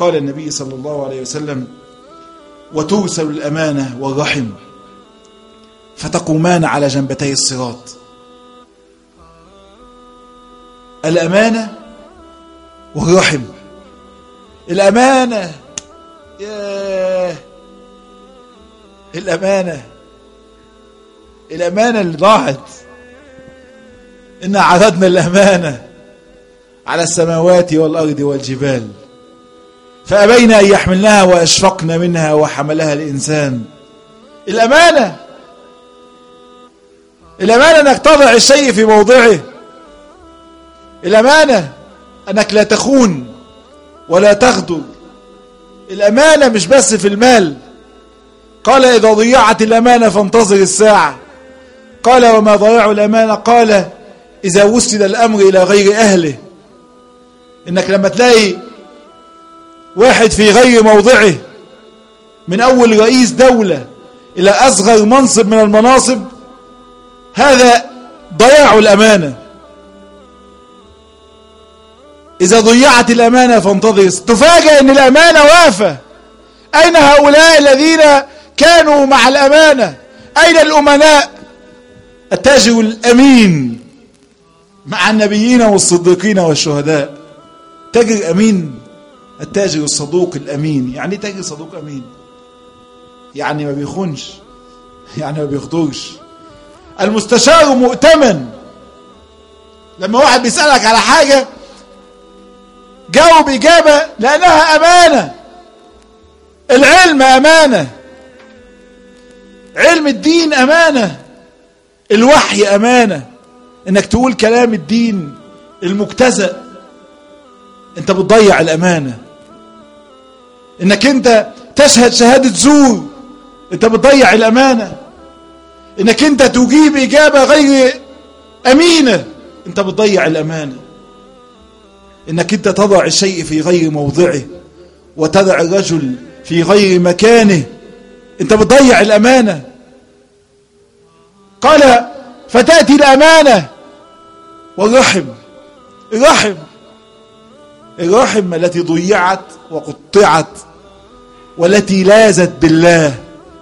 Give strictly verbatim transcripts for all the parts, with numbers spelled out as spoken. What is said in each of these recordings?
قال النبي صلى الله عليه وسلم: وترسل الأمانة والرحم فتقومان على جنبتي الصراط. الأمانة والرحم. الأمانة، ياه الأمانة الأمانة اللي ضاعت. إن عرضنا الأمانة على السماوات والأرض والجبال فأبين أن يحملنها وأشفقن منها وحملها الإنسان. الأمانة الأمانة أنك تضع الشيء في موضعه. الأمانة أنك لا تخون ولا تغدر. الأمانة مش بس في المال. قال: إذا ضيعت الأمانة فانتظر الساعة. قال: وما ضيع الأمانة؟ قال: إذا وسد الأمر إلى غير أهله. إنك لما تلاقي واحد في غير موضعه، من أول رئيس دولة إلى أصغر منصب من المناصب، هذا ضياع الأمانة. إذا ضيعت الأمانة فانتظر. تفاجأ أن الأمانة وافة. أين هؤلاء الذين كانوا مع الأمانة؟ أين الأمناء؟ التاجر الأمين مع النبيين والصديقين والشهداء. تاجر أمين، التاجر الصدوق الأمين. يعني تاجر صدوق أمين يعني ما بيخونش، يعني ما بيخطرش. المستشار مؤتمن. لما واحد بيسألك على حاجة جاوب إجابة لأنها أمانة. العلم أمانة، علم الدين أمانة، الوحي أمانة. إنك تقول كلام الدين المجتزأ أنت بتضيع الأمانة. إنك أنت تشهد شهادة زور أنت بتضيع الأمانة. إنك أنت تجيب إجابة غير أمينة أنت بتضيع الأمانة. إنك أنت تضع الشيء في غير موضعه وتضع الرجل في غير مكانه أنت بتضيع الأمانة. قال: فتأتي الأمانة والرحم. الرحم الرحم التي ضيعت وقطعت والتي لازت بالله.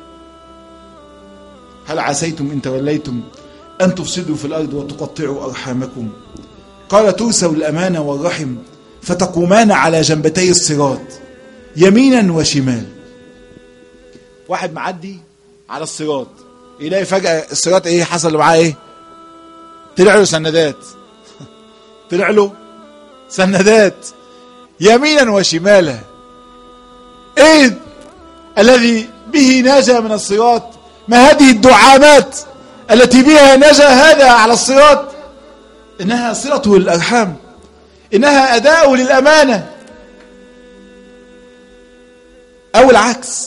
هل عسيتم إن توليتم أن تفسدوا في الأرض وتقطعوا أرحامكم؟ قال: ترسل الأمانة والرحم فتقومان على جنبتي الصراط يمينا وشمال. واحد معدي على الصراط يلاقي فجأة الصراط ايه حصل معاه؟ ايه؟ طلع له سندات. طلع له سندات يمينا وشمالا. ايه الذي به نجا من الصراط؟ ما هذه الدعامات التي بها نجا هذا على الصراط؟ إنها صلة الأرحام، إنها أداء للأمانة. أو العكس.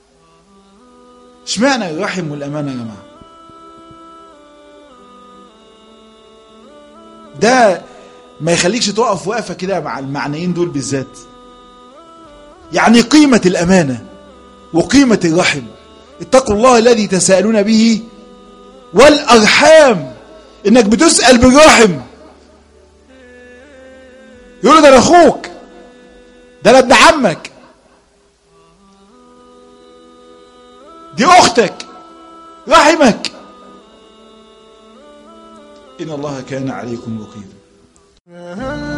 اشمعنى الرحم والأمانة يا جماعة؟ ده ما يخليكش تقف وقفة كده مع المعنيين دول بالذات. يعني قيمة الأمانة وقيمة الرحم. اتقوا الله الذي تساءلون به والأرحام. إنك بتسأل بالرحم. يقولوا: ده أنا أخوك، ده أنا ابن عمك، دي أختك، رحمك. إن الله كان عليكم رقيبا.